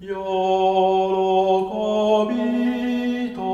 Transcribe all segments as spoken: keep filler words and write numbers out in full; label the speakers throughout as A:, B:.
A: 喜びと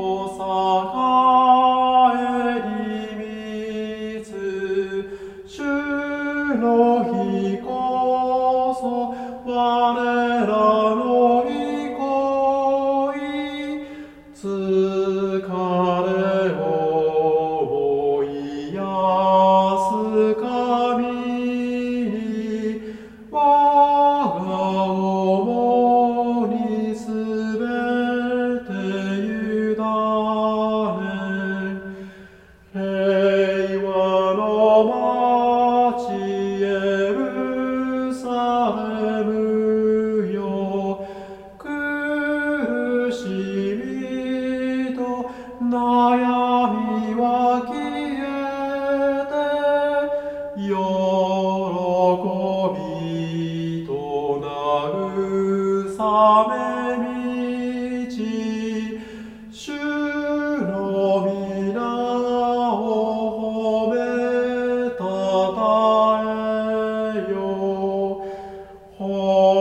A: 栄えに満つ主の日こそ我らの憩い疲れを癒す神に我が想にすべて委ね平和の町エルサレムよ苦しみと悩みは消えて喜びと慰め満ち主の皆を褒めたたえよ